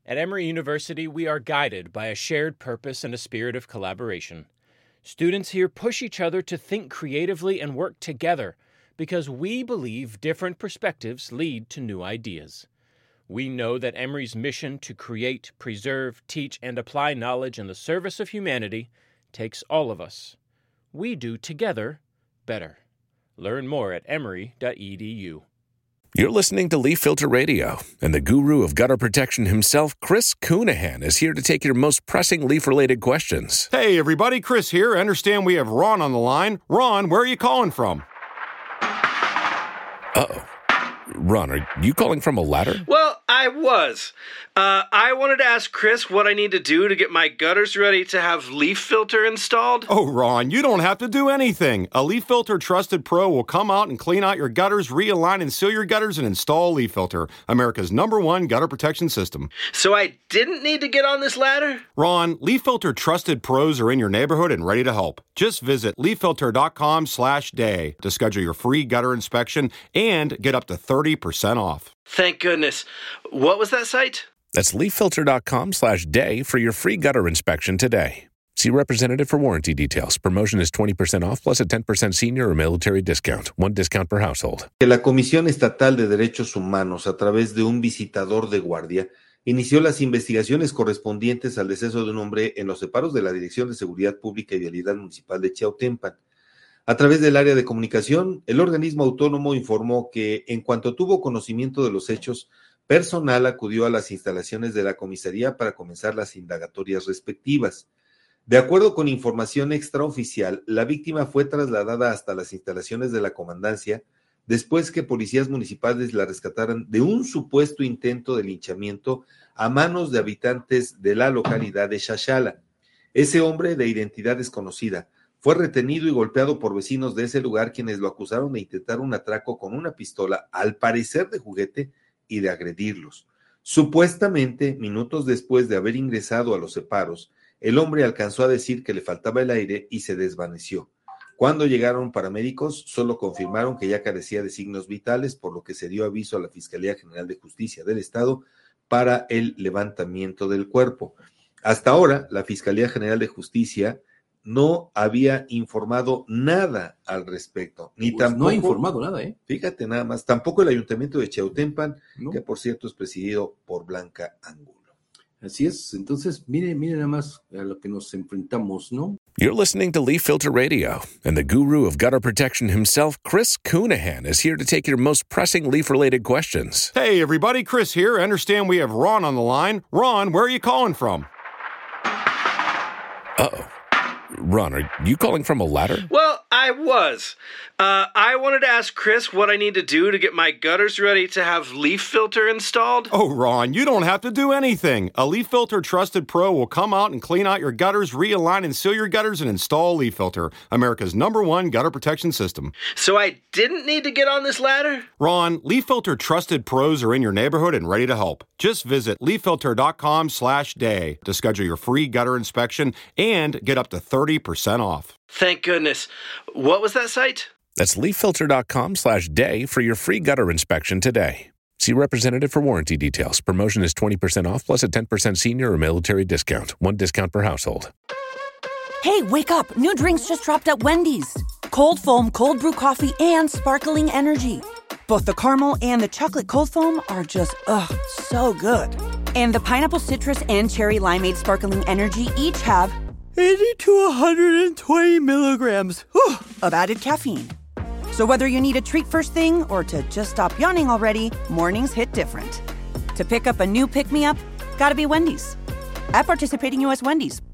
At Emory University, we are guided by a shared purpose and a spirit of collaboration. Students here push each other to think creatively and work together because we believe different perspectives lead to new ideas. We know that Emory's mission to create, preserve, teach, and apply knowledge in the service of humanity takes all of us. We do together better. Learn more at emory.edu. You're listening to Leaf Filter Radio, and the guru of gutter protection himself, Chris Coonahan, is here to take your most pressing leaf-related questions. Hey, everybody, Chris here. I understand we have Ron on the line. Ron, where are you calling from? Uh-oh. Ron, are you calling from a ladder? Well, I was. I wanted to ask Chris what I need to do to get my gutters ready to have Leaf Filter installed. Oh, Ron, you don't have to do anything. A Leaf Filter Trusted Pro will come out and clean out your gutters, realign and seal your gutters, and install Leaf Filter, America's #1 gutter protection system. So I didn't need to get on this ladder? Ron, Leaf Filter Trusted Pros are in your neighborhood and ready to help. Just visit leaffilter.com/day to schedule your free gutter inspection and get up to 30% off. Thank goodness. What was that site? That's leaffilter.com/day for your free gutter inspection today. See representative for warranty details. Promotion is 20% off plus a 10% senior or military discount. One discount per household. La Comisión Estatal de Derechos Humanos, a través de un visitador de guardia, inició las investigaciones correspondientes al deceso de un hombre en los separos de la Dirección de Seguridad Pública y Vialidad Municipal de Chiautempan. A través del área de comunicación, el organismo autónomo informó que, en cuanto tuvo conocimiento de los hechos, personal acudió a las instalaciones de la comisaría para comenzar las indagatorias respectivas. De acuerdo con información extraoficial, la víctima fue trasladada hasta las instalaciones de la comandancia después que policías municipales la rescataran de un supuesto intento de linchamiento a manos de habitantes de la localidad de Xaxala. Ese hombre, de identidad desconocida, fue retenido y golpeado por vecinos de ese lugar, quienes lo acusaron de intentar un atraco con una pistola, al parecer de juguete, y de agredirlos. Supuestamente, minutos después de haber ingresado a los separos, el hombre alcanzó a decir que le faltaba el aire y se desvaneció. Cuando llegaron paramédicos, solo confirmaron que ya carecía de signos vitales, por lo que se dio aviso a la Fiscalía General de Justicia del Estado para el levantamiento del cuerpo. Hasta ahora, la Fiscalía General de Justicia no había informado nada al respecto. Ni pues tampoco, no ha informado nada, ¿eh? Fíjate nada más, tampoco el Ayuntamiento de Chiautempan, ¿no? Que por cierto es presidido por Blanca Angulo. Así es, entonces mire nada más a lo que nos enfrentamos, ¿no? You're listening to Leaf Filter Radio, and the guru of gutter protection himself, Chris Coonahan, is here to take your most pressing leaf-related questions. Hey, everybody, Chris here. I understand we have Ron on the line. Ron, where are you calling from? Uh-oh. Ron, are you calling from a ladder? Well, I was. I wanted to ask Chris what I need to do to get my gutters ready to have Leaf Filter installed. Oh, Ron, you don't have to do anything. A Leaf Filter Trusted Pro will come out and clean out your gutters, realign and seal your gutters, and install Leaf Filter, America's #1 gutter protection system. So I didn't need to get on this ladder? Ron, Leaf Filter Trusted Pros are in your neighborhood and ready to help. Just visit leaffilter.com/day to schedule your free gutter inspection and get up to 30% off. Thank goodness. What was that site? That's leaffilter.com/day for your free gutter inspection today. See representative for warranty details. Promotion is 20% off plus a 10% senior or military discount. One discount per household. Hey, wake up. New drinks just dropped at Wendy's. Cold foam, cold brew coffee, and sparkling energy. Both the caramel and the chocolate cold foam are just, so good. And the pineapple citrus and cherry limeade sparkling energy each have 80 to 120 milligrams of added caffeine. So whether you need a treat first thing or to just stop yawning already, mornings hit different. To pick up a new pick-me-up, gotta be Wendy's. At participating U.S. Wendy's.